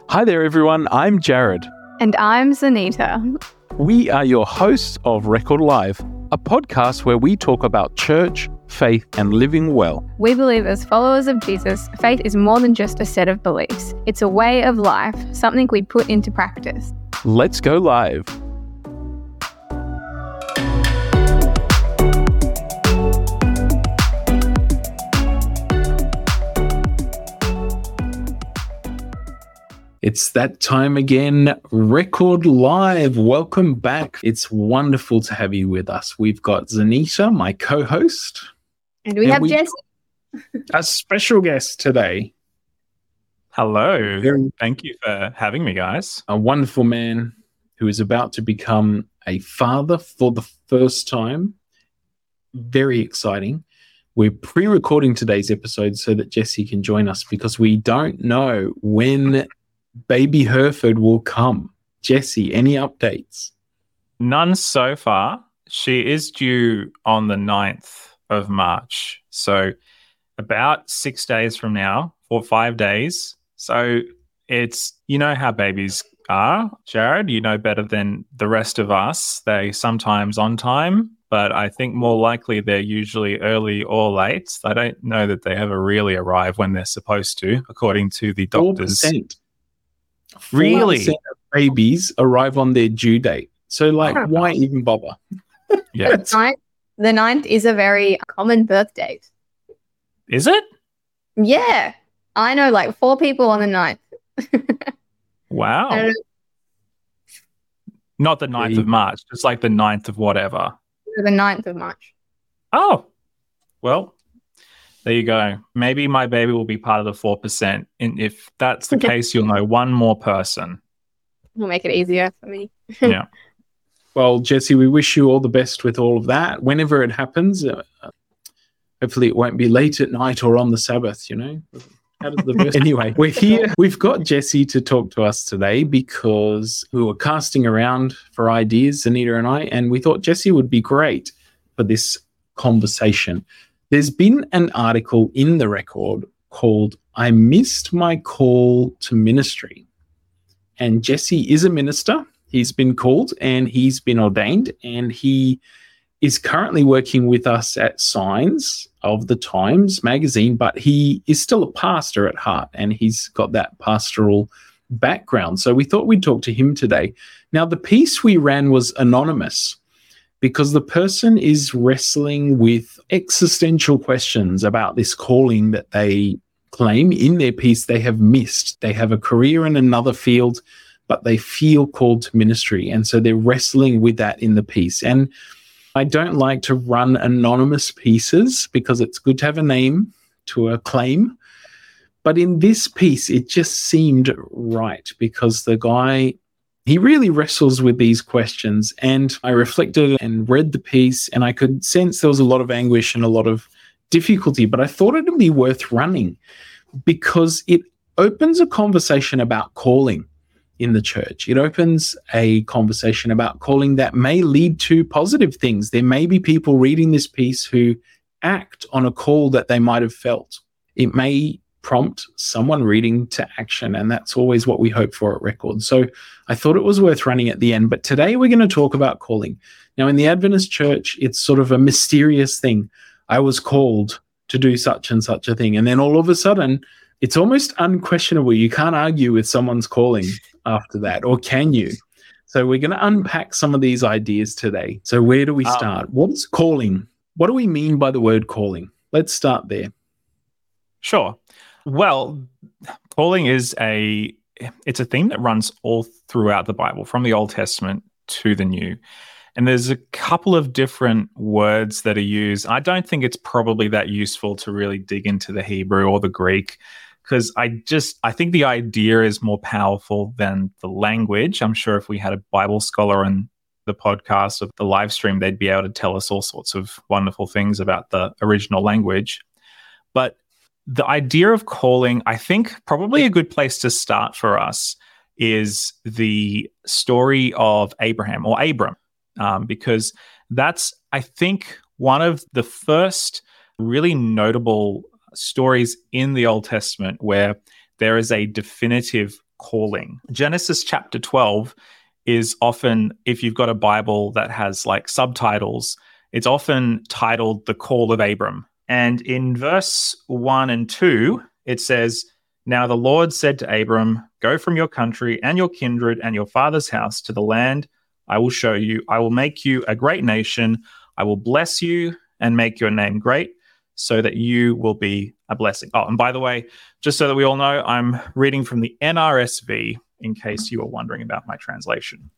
Hi there, everyone. I'm Jared. And I'm Zanita. We are your hosts of Record Live, a podcast where we talk about church, faith, and living well. We believe as followers of Jesus, faith is more than just a set of beliefs. It's a way of life, something we put into practice. Let's go live. It's that time again, Record Live. Welcome back. It's wonderful to have you with us. We've got Zanita, my co-host. And we have Jesse. A special guest today. Hello. Thank you for having me, guys. A wonderful man who is about to become a father for the first time. Very exciting. We're pre-recording today's episode so that Jesse can join us because we don't know when baby Hereford will come. Jesse, any updates? None so far. She is due on the 9th of March. So about 6 days from now, or 5 days. So it's, you know how babies are, Jared. You know better than the rest of us. They sometimes on time, but I think more likely they're usually early or late. I don't know that they ever really arrive when they're supposed to, according to the doctors. 4%. Really? 4% of babies arrive on their due date. So, why even bother? Yeah. The 9th is a very common birth date. Is it? Yeah. I know 4 people on the 9th. Wow. Not the 9th of March, just like the 9th of whatever. The 9th of March. Oh, well, there you go. Maybe my baby will be part of the 4%. And if that's the case, you'll know one more person. We'll make it easier for me. Yeah. Well, Jesse, we wish you all the best with all of that. Whenever it happens, hopefully it won't be late at night or on the Sabbath, you know? How does the verse? Anyway, we're here. We've got Jesse to talk to us today because we were casting around for ideas, Anita and I, and we thought Jesse would be great for this conversation. There's been an article in the Record called I Missed My Call to Ministry. And Jesse is a minister. He's been called and he's been ordained, and he is currently working with us at Signs of the Times magazine, but he is still a pastor at heart and he's got that pastoral background. So we thought we'd talk to him today. Now, the piece we ran was anonymous because the person is wrestling with existential questions about this calling that they claim in their piece they have missed. They have a career in another field, but they feel called to ministry. And so they're wrestling with that in the piece. And I don't like to run anonymous pieces because it's good to have a name to a claim. But in this piece, it just seemed right because the guy, he really wrestles with these questions. And I reflected and read the piece, and I could sense there was a lot of anguish and a lot of difficulty, but I thought it'd be worth running because it opens a conversation about calling in the church. It opens a conversation about calling that may lead to positive things. There may be people reading this piece who act on a call that they might have felt. It may prompt someone reading to action, and that's always what we hope for at Record. So I thought it was worth running at the end. But today we're going to talk about calling. Now, in the Adventist church, it's sort of a mysterious thing. I was called to do such and such a thing. And then all of a sudden, it's almost unquestionable. You can't argue with someone's calling after that, or can you? So we're going to unpack some of these ideas today. So where do we start? What's calling? What do we mean by the word calling? Let's start there. Sure. Well, calling is it's a theme that runs all throughout the Bible, from the Old Testament to the New. And there's a couple of different words that are used. I don't think it's probably that useful to really dig into the Hebrew or the Greek, because I think the idea is more powerful than the language. I'm sure if we had a Bible scholar on the podcast or the live stream, they'd be able to tell us all sorts of wonderful things about the original language. But the idea of calling, I think probably a good place to start for us is the story of Abraham or Abram, because that's, I think, one of the first really notable stories in the Old Testament where there is a definitive calling. Genesis chapter 12 is often, if you've got a Bible that has like subtitles, it's often titled The Call of Abram. And in verse 1 and 2, it says, "Now the Lord said to Abram, go from your country and your kindred and your father's house to the land I will show you. I will make you a great nation. I will bless you and make your name great so that you will be a blessing." Oh, and by the way, just so that we all know, I'm reading from the NRSV in case you were wondering about my translation.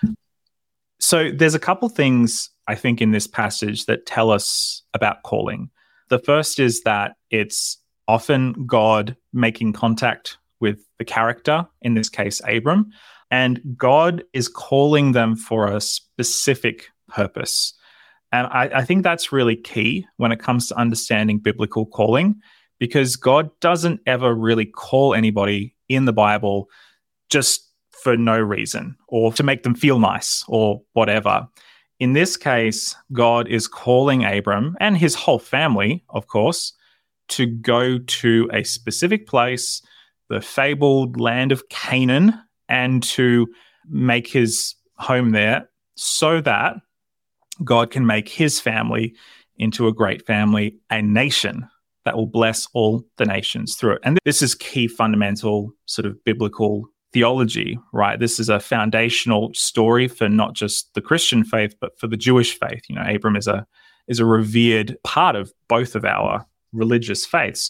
So there's a couple things I think in this passage that tell us about calling. The first is that it's often God making contact with the character, in this case, Abram, and God is calling them for a specific purpose. And I think that's really key when it comes to understanding biblical calling, because God doesn't ever really call anybody in the Bible just for no reason or to make them feel nice or whatever. In this case, God is calling Abram and his whole family, of course, to go to a specific place, the fabled land of Canaan, and to make his home there so that God can make his family into a great family, a nation that will bless all the nations through it. And this is key fundamental sort of biblical theology, right? This is a foundational story for not just the Christian faith, but for the Jewish faith. You know, Abram is a revered part of both of our religious faiths.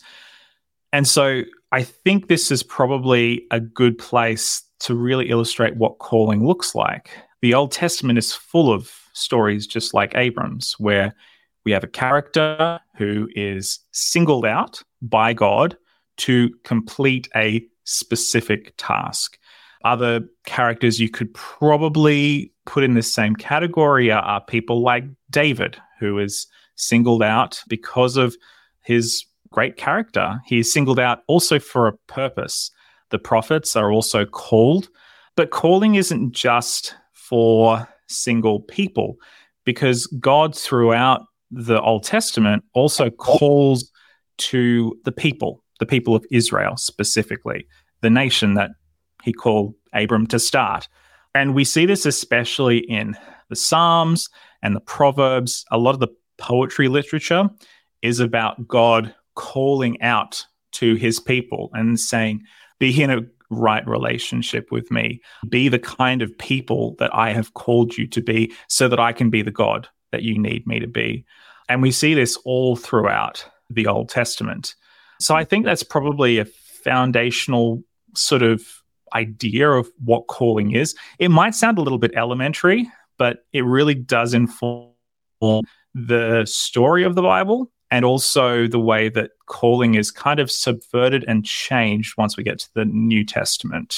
And so I think this is probably a good place to really illustrate what calling looks like. The Old Testament is full of stories just like Abram's, where we have a character who is singled out by God to complete a specific task. Other characters you could probably put in this same category are people like David, who is singled out because of his great character. He is singled out also for a purpose. The prophets are also called, but calling isn't just for single people, because God throughout the Old Testament also calls to the people of Israel specifically, the nation that he called Abram to start. And we see this especially in the Psalms and the Proverbs. A lot of the poetry literature is about God calling out to his people and saying, be in a right relationship with me. Be the kind of people that I have called you to be so that I can be the God that you need me to be. And we see this all throughout the Old Testament. So I think that's probably a foundational sort of idea of what calling is. It might sound a little bit elementary, but it really does inform the story of the Bible and also the way that calling is kind of subverted and changed once we get to the New Testament.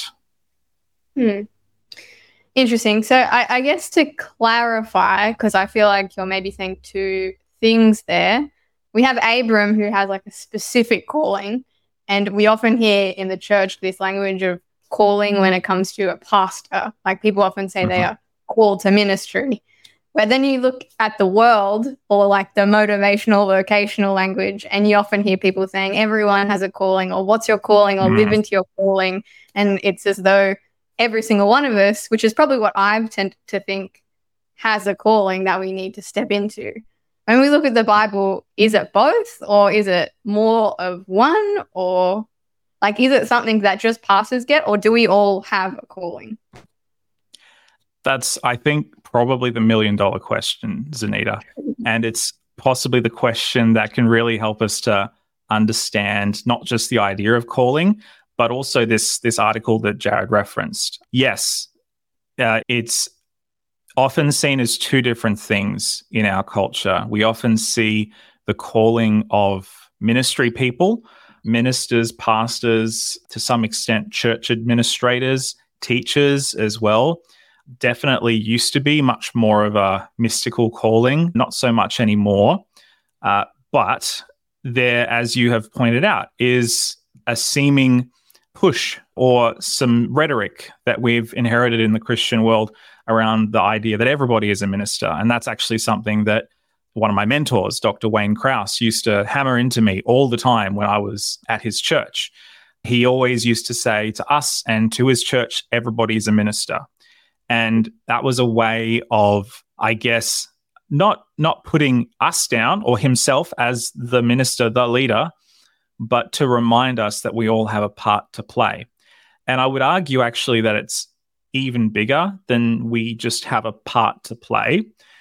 Interesting. So I guess to clarify, because I feel like you're maybe saying two things there. We have Abram, who has like a specific calling, and we often hear in the church this language of calling when it comes to a pastor. Like people often say they are called to ministry. But then you look at the world, or like the motivational, vocational language, and you often hear people saying everyone has a calling, or what's your calling, or live into your calling. And it's as though every single one of us, which is probably what I've tended to think, has a calling that we need to step into. When we look at the Bible, is it both, or is it more of one, or like, is it something that just pastors get, or do we all have a calling? That's, I think, probably the $1 million question, Zanita. And it's possibly the question that can really help us to understand not just the idea of calling, but also this article that Jared referenced. Yes, it's often seen as two different things in our culture. We often see the calling of ministry people, ministers, pastors, to some extent, church administrators, teachers as well. Definitely used to be much more of a mystical calling, not so much anymore. But there, as you have pointed out, is a seeming push or some rhetoric that we've inherited in the Christian world around the idea that everybody is a minister. And that's actually something that one of my mentors, Dr. Wayne Krause, used to hammer into me all the time when I was at his church. he always used to say to us and to his church, everybody's a minister. And that was a way of, I guess, not putting us down or himself as the minister, the leader, but to remind us that we all have a part to play. And I would argue actually that it's even bigger than we just have a part to play.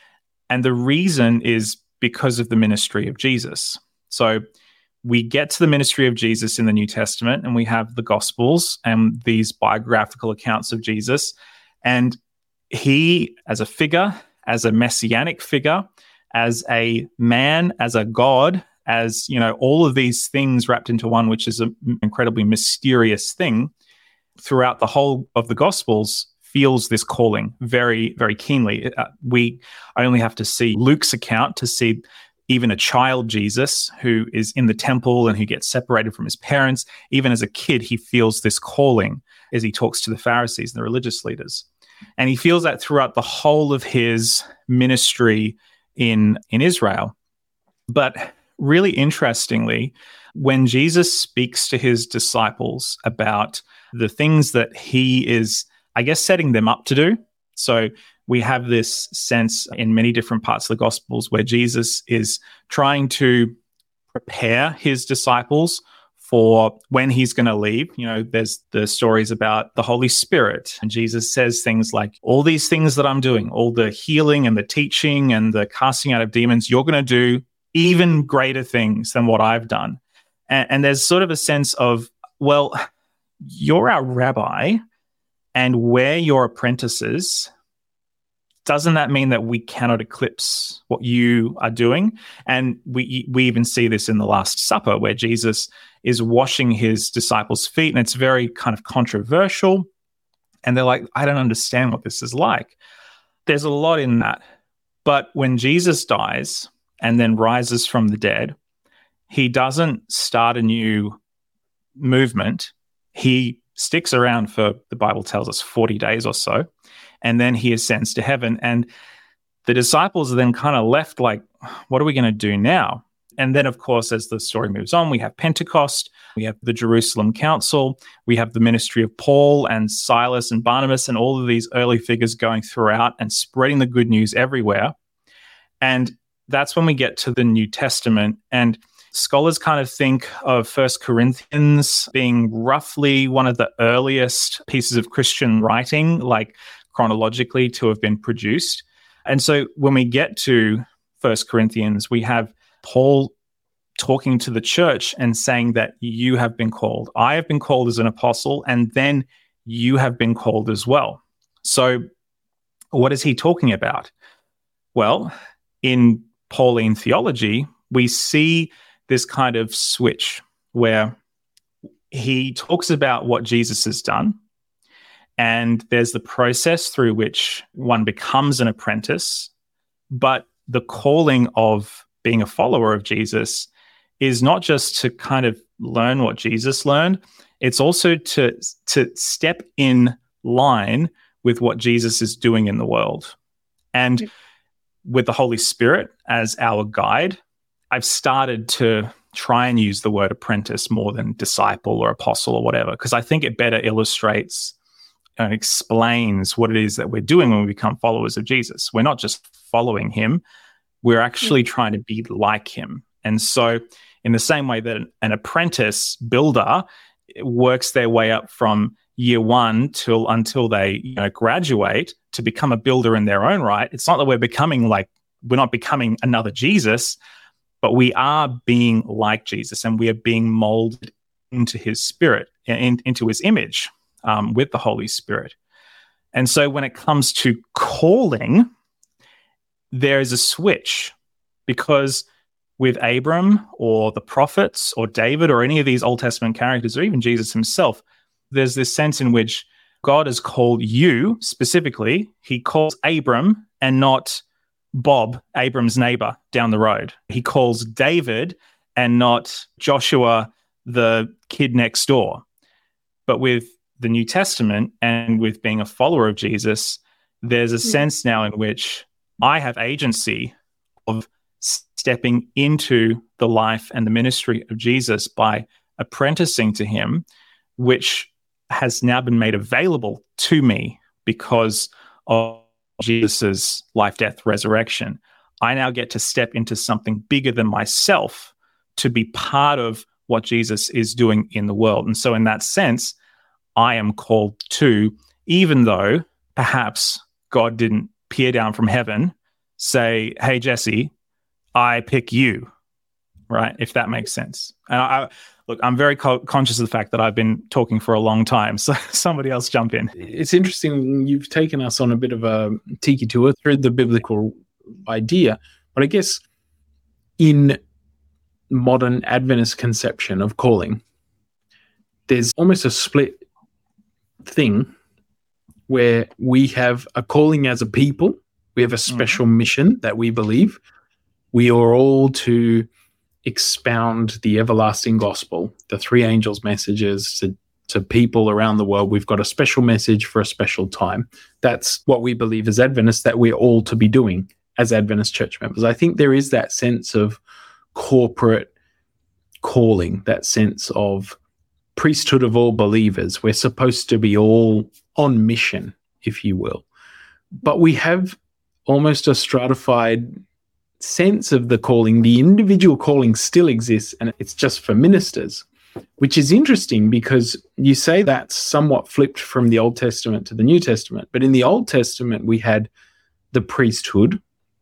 And the reason is because of the ministry of Jesus. So we get to the ministry of Jesus in the New Testament, and we have the Gospels and these biographical accounts of Jesus. And he, as a figure, as a messianic figure, as a man, as a God, as, you know, all of these things wrapped into one, which is an incredibly mysterious thing, throughout the whole of the Gospels, feels this calling very, very keenly. We only have to see Luke's account to see even a child Jesus who is in the temple and who gets separated from his parents. Even as a kid, he feels this calling as he talks to the Pharisees and the religious leaders. And he feels that throughout the whole of his ministry in Israel. But really interestingly, when Jesus speaks to his disciples about the things that he is, I guess, setting them up to do. So we have this sense in many different parts of the Gospels where Jesus is trying to prepare his disciples for when he's going to leave. You know, there's the stories about the Holy Spirit, and Jesus says things like, all these things that I'm doing, all the healing and the teaching and the casting out of demons, you're going to do even greater things than what I've done. And there's sort of a sense of, well, you're our rabbi and we're your apprentices. Doesn't that mean that we cannot eclipse what you are doing? And we even see this in the Last Supper where Jesus is washing his disciples' feet, and it's very kind of controversial. And they're like, I don't understand what this is like. There's a lot in that. But when Jesus dies and then rises from the dead, he doesn't start a new movement. He sticks around for, the Bible tells us, 40 days or so, and then he ascends to heaven. And the disciples are then kind of left like, what are we going to do now? And then, of course, as the story moves on, we have Pentecost, we have the Jerusalem Council, we have the ministry of Paul and Silas and Barnabas and all of these early figures going throughout and spreading the good news everywhere. And that's when we get to the New Testament. And scholars kind of think of 1 Corinthians being roughly one of the earliest pieces of Christian writing, like chronologically, to have been produced. And so when we get to 1 Corinthians, we have Paul talking to the church and saying that you have been called. I have been called as an apostle, and then you have been called as well. So what is he talking about? Well, in Pauline theology, we see this kind of switch where he talks about what Jesus has done, and there's the process through which one becomes an apprentice, but the calling of being a follower of Jesus is not just to kind of learn what Jesus learned, it's also to step in line with what Jesus is doing in the world. And with the Holy Spirit as our guide, I've started to try and use the word apprentice more than disciple or apostle or whatever, because I think it better illustrates and explains what it is that we're doing when we become followers of Jesus. We're not just following him, we're actually trying to be like him. And so in the same way that an apprentice builder works their way up from year one until they graduate to become a builder in their own right, it's not that we're not becoming another Jesus, but we are being like Jesus, and we are being molded into his spirit, into his image with the Holy Spirit. And so when it comes to calling, there is a switch, because with Abram or the prophets or David or any of these Old Testament characters or even Jesus himself, there's this sense in which God has called you specifically. He calls Abram and not Bob, Abram's neighbor down the road. He calls David and not Joshua, the kid next door. But with the New Testament and with being a follower of Jesus, there's a sense now in which I have agency of stepping into the life and the ministry of Jesus by apprenticing to him, which has now been made available to me because of Jesus' life, death, resurrection. I now get to step into something bigger than myself to be part of what Jesus is doing in the world. And so in that sense, I am called to, even though perhaps God didn't peer down from heaven, say, hey, Jesse, I pick you, right? If that makes sense. And look, I'm very conscious of the fact that I've been talking for a long time, so somebody else jump in. It's interesting. You've taken us on a bit of a tiki tour through the biblical idea, but I guess in modern Adventist conception of calling, there's almost a split thing where we have a calling as a people. We have a special mission that we believe. We are all to expound the everlasting gospel, the three angels' messages to people around the world. We've got a special message for a special time. That's what we believe as Adventists that we're all to be doing as Adventist church members. I think there is that sense of corporate calling, that sense of priesthood of all believers. We're supposed to be all on mission, if you will. But we have almost a stratified sense of the calling. The individual calling still exists, and it's just for ministers, which is interesting because you say that's somewhat flipped from the Old Testament to the New Testament. But in the Old Testament, we had the priesthood,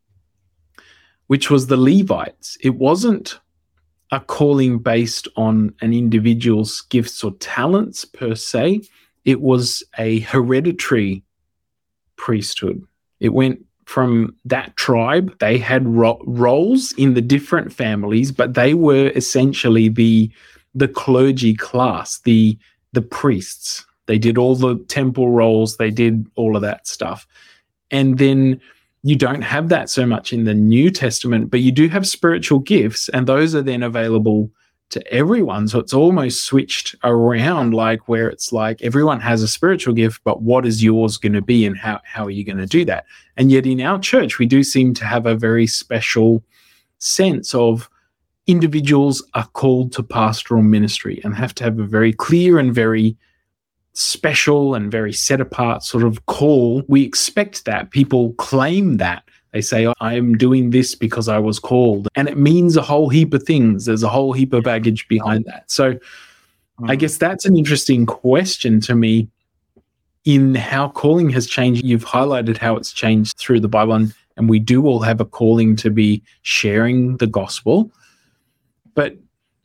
which was the Levites. It wasn't a calling based on an individual's gifts or talents per se. It was a hereditary priesthood. It went from that tribe. They had roles in the different families, but they were essentially the clergy class, the priests. They did all the temple roles. They did all of that stuff. And then you don't have that so much in the New Testament, but you do have spiritual gifts, and those are then available to everyone. So it's almost switched around, like where it's like everyone has a spiritual gift, but what is yours going to be, and how are you going to do that? And yet in our church, we do seem to have a very special sense of individuals are called to pastoral ministry and have to have a very clear and very special and very set apart sort of call. We expect that. People claim that. They say, oh, I am doing this because I was called. And it means a whole heap of things. There's a whole heap of baggage behind that. So I guess that's an interesting question to me in how calling has changed. You've highlighted how it's changed through the Bible, and we do all have a calling to be sharing the gospel. But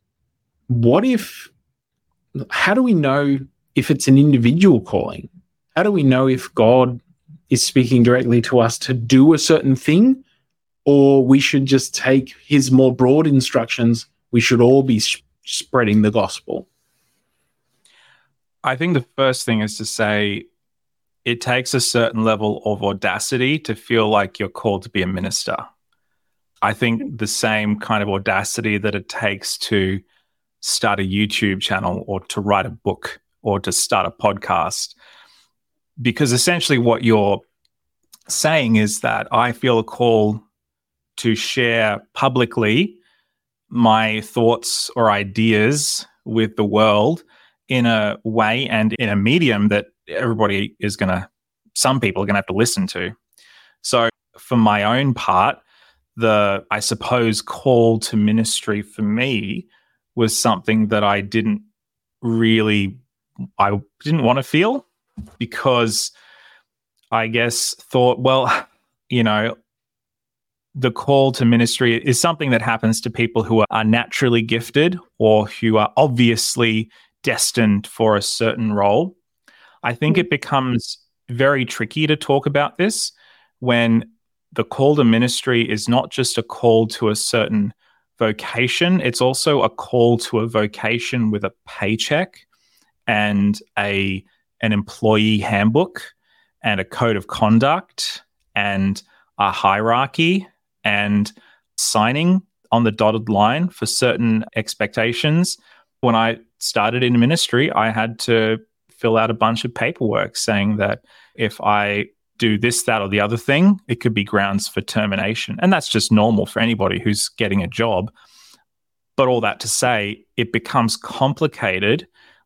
how do we know if it's an individual calling? How do we know if God is speaking directly to us to do a certain thing, or we should just take his more broad instructions? We should all be spreading the gospel. I think the first thing is to say it takes a certain level of audacity to feel like you're called to be a minister. I think the same kind of audacity that it takes to start a YouTube channel or to write a book or to start a podcast. Because essentially what you're saying is that I feel a call to share publicly my thoughts or ideas with the world in a way and in a medium that some people are going to have to listen to. So for my own part, I suppose, call to ministry for me was something that I didn't want to feel, because I guess thought, well, the call to ministry is something that happens to people who are naturally gifted or who are obviously destined for a certain role. I think it becomes very tricky to talk about this when the call to ministry is not just a call to a certain vocation, it's also a call to a vocation with a paycheck and an employee handbook and a code of conduct and a hierarchy and signing on the dotted line for certain expectations. When I started in ministry, I had to fill out a bunch of paperwork saying that if I do this, that, or the other thing, it could be grounds for termination. And that's just normal for anybody who's getting a job. But all that to say, it becomes complicated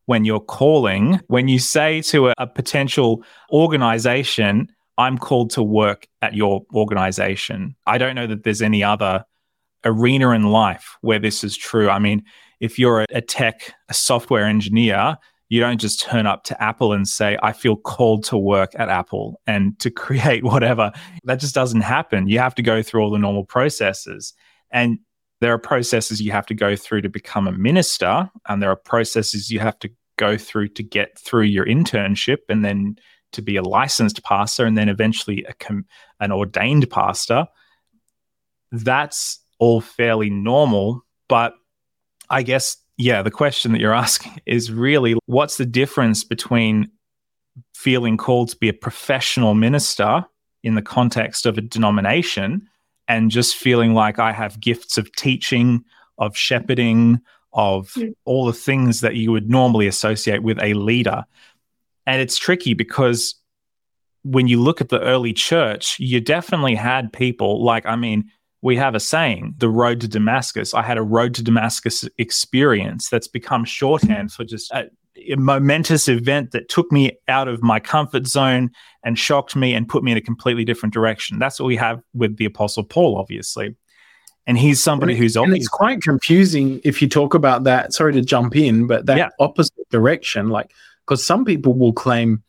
when you're calling, when you say to a potential organization, I'm called to work at your organization. I don't know that there's any other arena in life where this is true. I mean, if you're a software engineer, you don't just turn up to Apple and say, I feel called to work at Apple and to create whatever. That just doesn't happen. You have to go through all the normal processes. And there are processes you have to go through to become a minister. And there are processes you have to go through to get through your internship and then to be a licensed pastor and then eventually an ordained pastor. That's all fairly normal. But I guess, the question that you're asking is really, what's the difference between feeling called to be a professional minister in the context of a denomination and just feeling like I have gifts of teaching, of shepherding, of all the things that you would normally associate with a leader? And it's tricky because when you look at the early church, you definitely had people like, we have a saying, the road to Damascus. I had a road to Damascus experience that's become shorthand for just a momentous event that took me out of my comfort zone and shocked me and put me in a completely different direction. That's what we have with the Apostle Paul, obviously. And he's somebody who's obviously... And it's quite confusing if you talk about that, sorry to jump in, but that opposite direction, because some people will claim,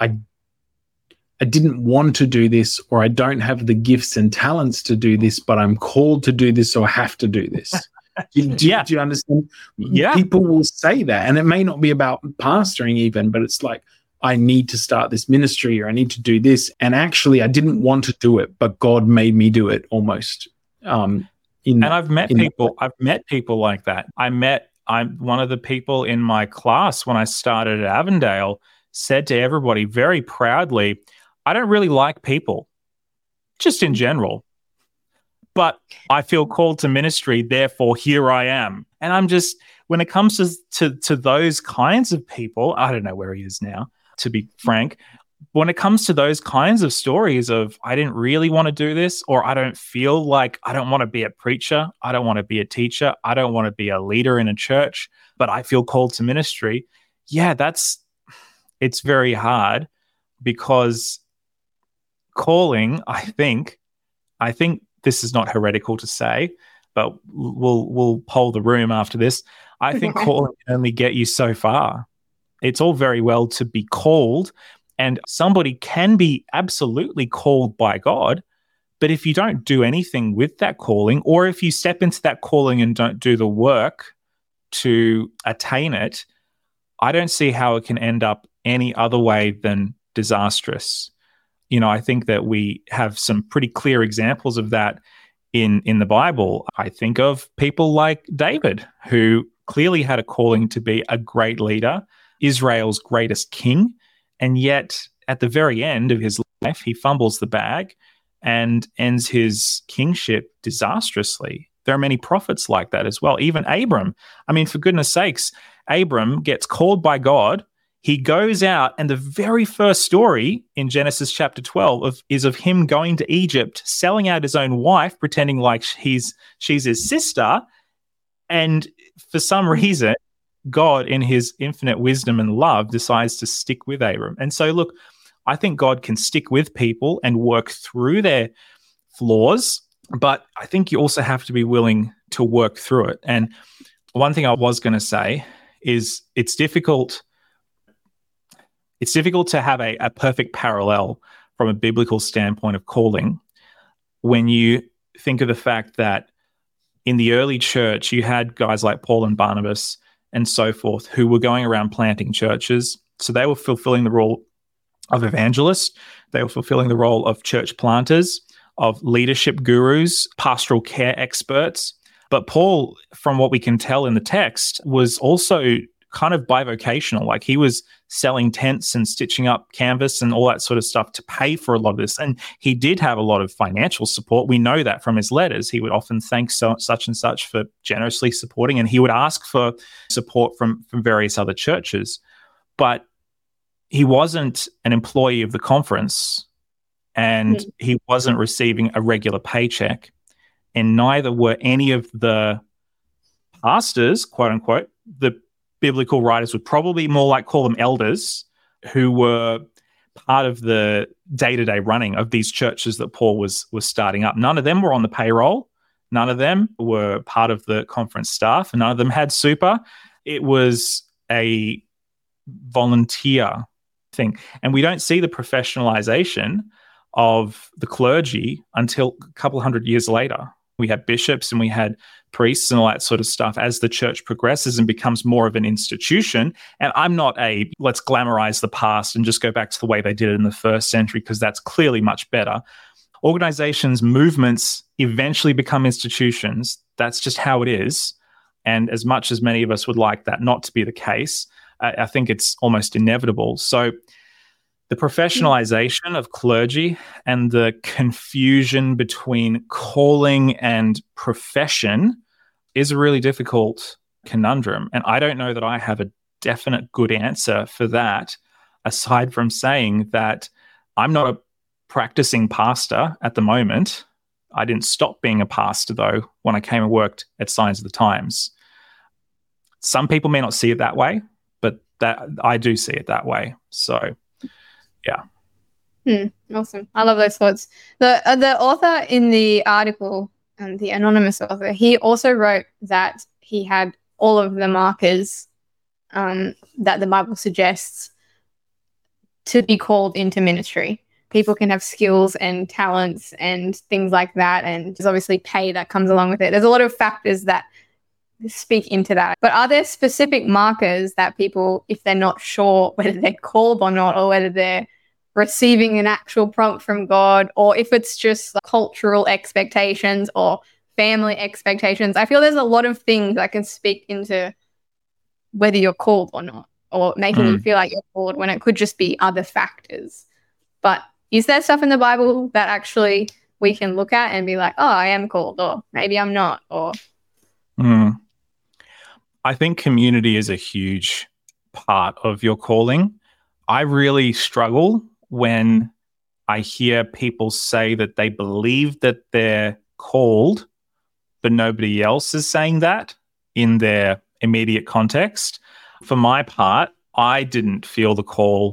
I didn't want to do this, or I don't have the gifts and talents to do this, but I'm called to do this, or have to do this. Do you understand? Yeah. People will say that, and it may not be about pastoring even, but it's like, I need to start this ministry, or I need to do this. And actually, I didn't want to do it, but God made me do it almost. And I've met people like that. I'm one of the people in my class when I started at Avondale said to everybody very proudly, I don't really like people, just in general, but I feel called to ministry, therefore here I am. And I'm just, when it comes to those kinds of people, I don't know where he is now, to be frank. When it comes to those kinds of stories of, I didn't really want to do this, or I don't feel like, I don't want to be a preacher, I don't want to be a teacher, I don't want to be a leader in a church, but I feel called to ministry. It's very hard, because calling, I think this is not heretical to say, but we'll poll the room after this. I think calling can only get you so far. It's all very well to be called, and somebody can be absolutely called by God, but if you don't do anything with that calling, or if you step into that calling and don't do the work to attain it, I don't see how it can end up any other way than disastrous. I think that we have some pretty clear examples of that in the Bible. I think of people like David, who clearly had a calling to be a great leader, Israel's greatest king, and yet at the very end of his life, he fumbles the bag and ends his kingship disastrously. There are many prophets like that as well. Even Abram. For goodness sakes, Abram gets called by God. He goes out, and the very first story in Genesis chapter 12 is of him going to Egypt, selling out his own wife, pretending like she's his sister. And for some reason, God, in his infinite wisdom and love, decides to stick with Abram. And so, look, I think God can stick with people and work through their flaws, but I think you also have to be willing to work through it. And one thing I was going to say is it's difficult to have a perfect parallel from a biblical standpoint of calling when you think of the fact that in the early church, you had guys like Paul and Barnabas and so forth who were going around planting churches. So they were fulfilling the role of evangelists. They were fulfilling the role of church planters, of leadership gurus, pastoral care experts. But Paul, from what we can tell in the text, was also kind of bivocational. Like he was selling tents and stitching up canvas and all that sort of stuff to pay for a lot of this. And he did have a lot of financial support. We know that from his letters. He would often thank such and such for generously supporting, and he would ask for support from various other churches. But he wasn't an employee of the conference, and he wasn't receiving a regular paycheck, and neither were any of the pastors, quote unquote, the biblical writers would probably more call them elders, who were part of the day-to-day running of these churches that Paul was starting up. None of them were on the payroll. None of them were part of the conference staff. None of them had super. It was a volunteer thing. And we don't see the professionalization of the clergy until a couple hundred years later. We had bishops and we had priests and all that sort of stuff as the church progresses and becomes more of an institution. And I'm not let's glamorize the past and just go back to the way they did it in the first century, because that's clearly much better. Organizations, movements eventually become institutions. That's just how it is. And as much as many of us would like that not to be the case, I think it's almost inevitable. So the professionalization of clergy and the confusion between calling and profession is a really difficult conundrum. And I don't know that I have a definite good answer for that, aside from saying that I'm not a practicing pastor at the moment. I didn't stop being a pastor, though, when I came and worked at Signs of the Times. Some people may not see it that way, but that I do see it that way. So, yeah. Awesome. I love those thoughts. The author in the article, the anonymous author, he also wrote that he had all of the markers that the Bible suggests to be called into ministry. People can have skills and talents and things like that, and there's obviously pay that comes along with it. There's a lot of factors that speak into that. But are there specific markers that people, if they're not sure whether they're called or not, or whether they're receiving an actual prompt from God, or if it's just cultural expectations or family expectations? I feel there's a lot of things that can speak into whether you're called or not, or making you feel like you're called when it could just be other factors. But is there stuff in the Bible that actually we can look at and be like, oh, I am called, or maybe I'm not, or... I think community is a huge part of your calling. I really struggle when I hear people say that they believe that they're called, but nobody else is saying that in their immediate context. For my part, I didn't feel the call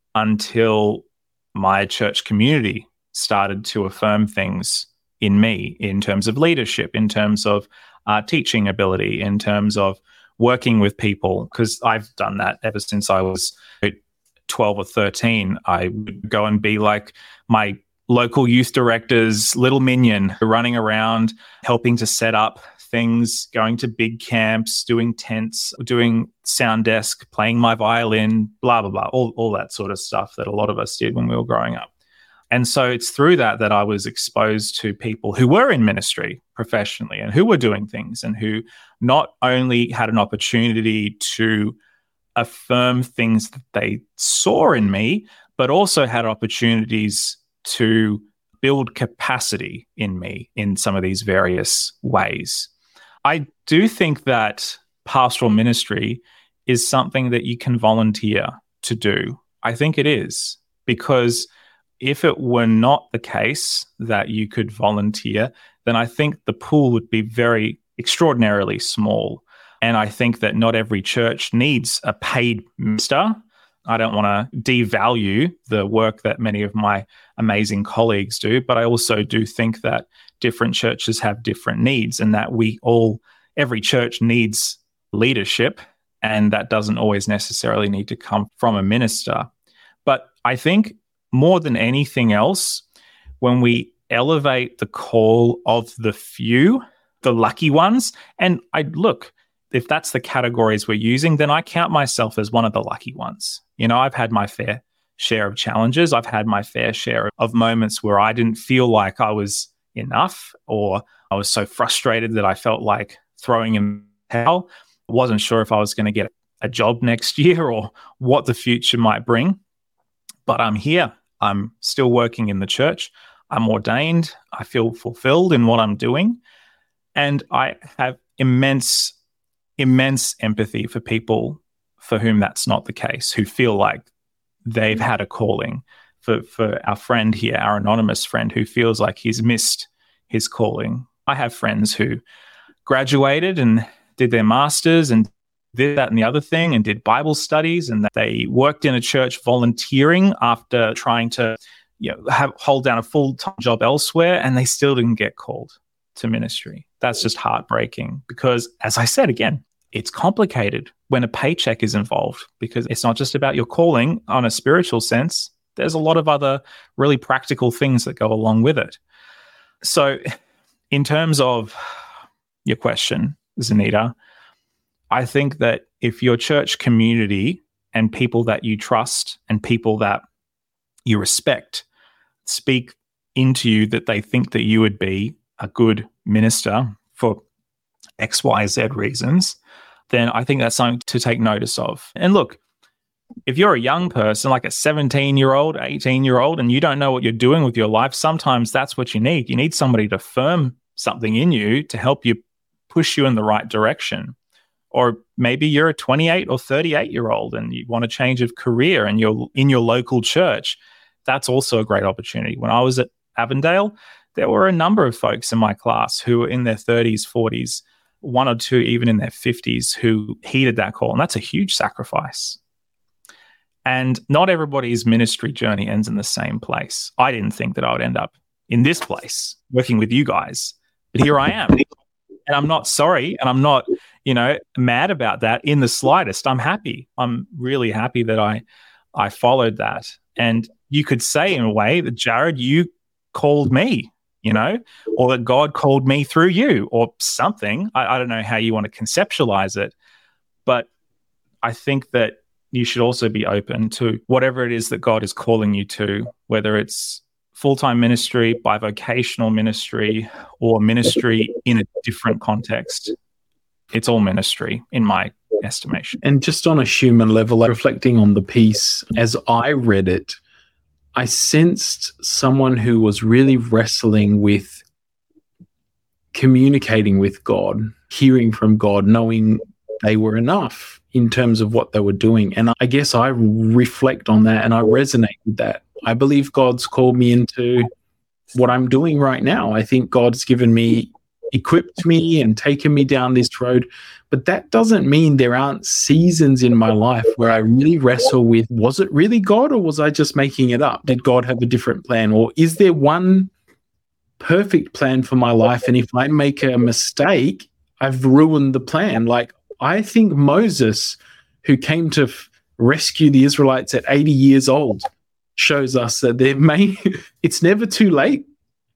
until my church community started to affirm things in me in terms of leadership, in terms of teaching ability, in terms of working with people, because I've done that ever since I was 12 or 13. I would go and be like my local youth director's little minion, running around, helping to set up things, going to big camps, doing tents, doing sound desk, playing my violin, blah, blah, blah, all that sort of stuff that a lot of us did when we were growing up. And so it's through that I was exposed to people who were in ministry professionally and who were doing things, and who not only had an opportunity to affirm things that they saw in me, but also had opportunities to build capacity in me in some of these various ways. I do think that pastoral ministry is something that you can volunteer to do. I think it is, because if it were not the case that you could volunteer, then I think the pool would be very extraordinarily small. And I think that not every church needs a paid minister. I don't want to devalue the work that many of my amazing colleagues do, but I also do think that different churches have different needs, and that every church needs leadership, and that doesn't always necessarily need to come from a minister. But I think more than anything else, when we elevate the call of the few, the lucky ones, and if that's the categories we're using, then I count myself as one of the lucky ones. I've had my fair share of challenges. I've had my fair share of moments where I didn't feel like I was enough, or I was so frustrated that I felt like throwing in the towel. I wasn't sure if I was going to get a job next year or what the future might bring. But I'm here. I'm still working in the church. I'm ordained. I feel fulfilled in what I'm doing. And I have immense empathy for people for whom that's not the case, who feel like they've had a calling. For our friend here, our anonymous friend, who feels like he's missed his calling. I have friends who graduated and did their masters and this, that, and the other thing, and did Bible studies, and they worked in a church volunteering after trying to hold down a full-time job elsewhere, and they still didn't get called to ministry. That's just heartbreaking because, as I said again, it's complicated when a paycheck is involved because it's not just about your calling on a spiritual sense. There's a lot of other really practical things that go along with it. So in terms of your question, Zanita, I think that if your church community and people that you trust and people that you respect speak into you that they think that you would be a good minister for X, Y, Z reasons, then I think that's something to take notice of. And look, if you're a young person, like a 17-year-old, 18-year-old, and you don't know what you're doing with your life, sometimes that's what you need. You need somebody to affirm something in you to help you push you in the right direction. Or maybe you're a 28 or 38-year-old and you want a change of career and you're in your local church. That's also a great opportunity. When I was at Avondale, there were a number of folks in my class who were in their 30s, 40s, one or two even in their 50s who heeded that call. And that's a huge sacrifice. And not everybody's ministry journey ends in the same place. I didn't think that I would end up in this place working with you guys, but here I am. And I'm not sorry, and I'm not, mad about that in the slightest. I'm happy. I'm really happy that I followed that. And you could say in a way that, Jared, you called me, or that God called me through you or something. I don't know how you want to conceptualize it, but I think that you should also be open to whatever it is that God is calling you to, whether it's full-time ministry, bivocational ministry, or ministry in a different context. It's all ministry in my estimation. And just on a human level, reflecting on the piece, as I read it, I sensed someone who was really wrestling with communicating with God, hearing from God, knowing they were enough in terms of what they were doing. And I guess I reflect on that and I resonate with that. I believe God's called me into what I'm doing right now. I think God's equipped me and taken me down this road. But that doesn't mean there aren't seasons in my life where I really wrestle with, was it really God or was I just making it up? Did God have a different plan? Or is there one perfect plan for my life? And if I make a mistake, I've ruined the plan. Like, I think Moses, who came to rescue the Israelites at 80 years old, shows us that it's never too late.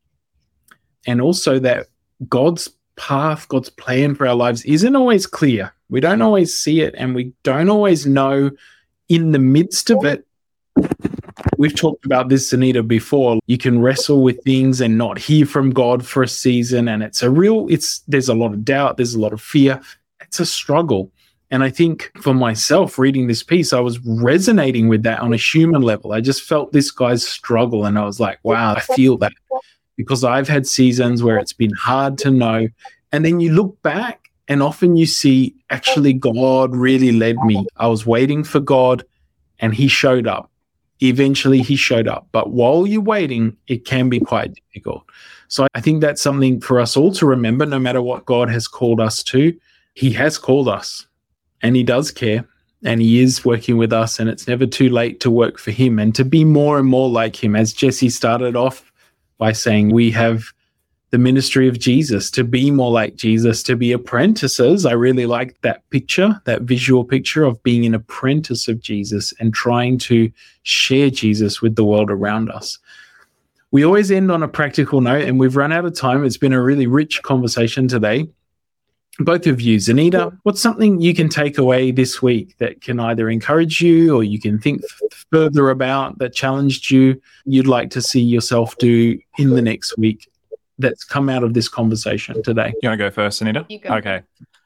And also that God's path, God's plan for our lives isn't always clear. We don't always see it, and we don't always know in the midst of it. We've talked about this, Anita, before. You can wrestle with things and not hear from God for a season, and there's a lot of doubt, there's a lot of fear. It's a struggle. And I think for myself, reading this piece, I was resonating with that on a human level. I just felt this guy's struggle, and I was like, wow, I feel that. Because I've had seasons where it's been hard to know. And then you look back and often you see, actually, God really led me. I was waiting for God and he showed up. Eventually he showed up. But while you're waiting, it can be quite difficult. So I think that's something for us all to remember, no matter what God has called us to. He has called us and he does care and he is working with us, and it's never too late to work for him and to be more and more like him. As Jesse started off by saying, we have the ministry of Jesus, to be more like Jesus, to be apprentices. I really like that picture, that visual picture of being an apprentice of Jesus and trying to share Jesus with the world around us. We always end on a practical note, and we've run out of time. It's been a really rich conversation today. Both of you, Zanita, what's something you can take away this week that can either encourage you or you can think further about, that challenged you, you'd like to see yourself do in the next week that's come out of this conversation today? You want to go first, Zanita? You go. Okay.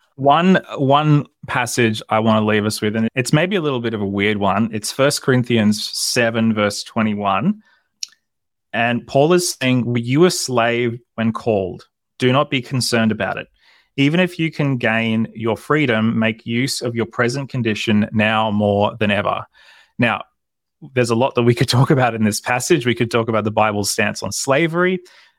One passage I want to leave us with, and it's maybe a little bit of a weird one. It's 1 Corinthians 7, verse 21. And Paul is saying, were you a slave when called? Do not be concerned about it. Even if you can gain your freedom, make use of your present condition now more than ever. Now, there's a lot that we could talk about in this passage. We could talk about the Bible's stance on slavery.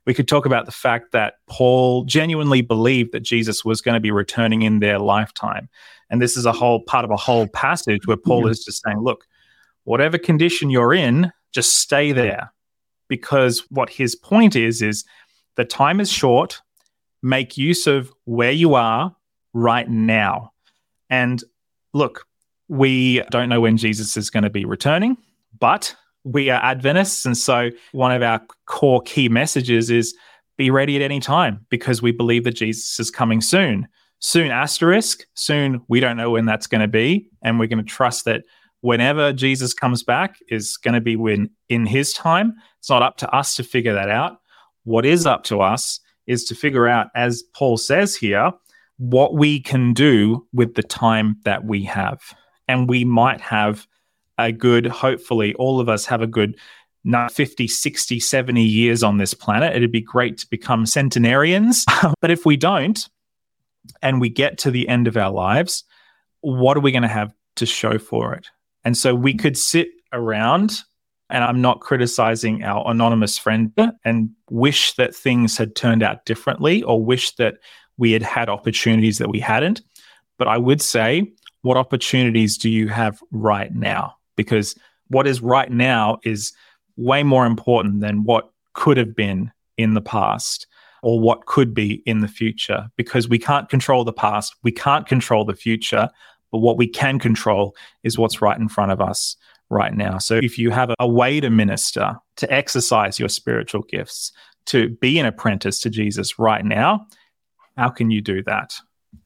We could talk about the fact that Paul genuinely believed that Jesus was going to be returning in their lifetime. And this is a whole part of a whole passage where Paul is just saying, look, whatever condition you're in, just stay there. Because what his point is the time is short. Make use of where you are right now. And look, we don't know when Jesus is going to be returning, but we are Adventists. And so one of our core key messages is be ready at any time, because we believe that Jesus is coming soon. Soon, asterisk, soon, we don't know when that's going to be. And we're going to trust that whenever Jesus comes back is going to be when in his time. It's not up to us to figure that out. What is up to us is to figure out, as Paul says here, what we can do with the time that we have. And we might have a good, hopefully all of us have a good 50, 60, 70 years on this planet. It'd be great to become centenarians. But if we don't, and we get to the end of our lives, what are we going to have to show for it? And so we could sit around, and I'm not criticizing our anonymous friend, and wish that things had turned out differently, or wish that we had had opportunities that we hadn't. But I would say, what opportunities do you have right now? Because what is right now is way more important than what could have been in the past or what could be in the future, because we can't control the past, we can't control the future, but what we can control is what's right in front of us right now. So if you have a way to minister, to exercise your spiritual gifts, to be an apprentice to Jesus right now, how can you do that?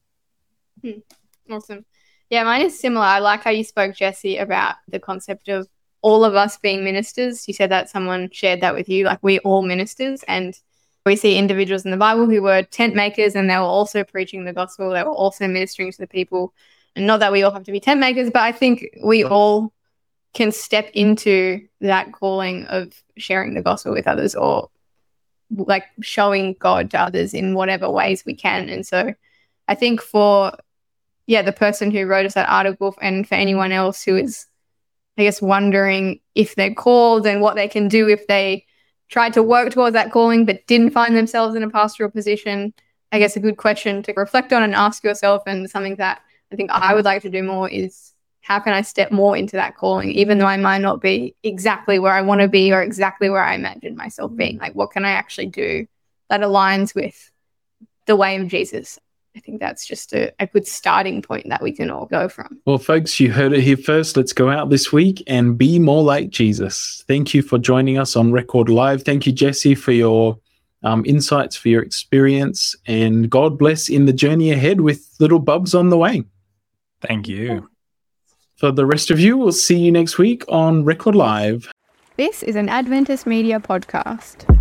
Awesome. Yeah, mine is similar. I like how you spoke, Jesse, about the concept of all of us being ministers. You said that someone shared that with you, like we're all ministers. And we see individuals in the Bible who were tent makers, and they were also preaching the gospel. They were also ministering to the people. And not that we all have to be tent makers, but I think we all can step into that calling of sharing the gospel with others, or like showing God to others in whatever ways we can. And so I think for the person who wrote us that article, and for anyone else who is, I guess, wondering if they're called and what they can do if they tried to work towards that calling but didn't find themselves in a pastoral position, I guess a good question to reflect on and ask yourself, and something that I think I would like to do more, is how can I step more into that calling, even though I might not be exactly where I want to be or exactly where I imagine myself being? Like, what can I actually do that aligns with the way of Jesus? I think that's just a good starting point that we can all go from. Well, folks, you heard it here first. Let's go out this week and be more like Jesus. Thank you for joining us on Record Live. Thank you, Jesse, for your insights, for your experience, and God bless in the journey ahead with little bubs on the way. Thank you. For the rest of you, we'll see you next week on Record Live. This is an Adventist Media podcast.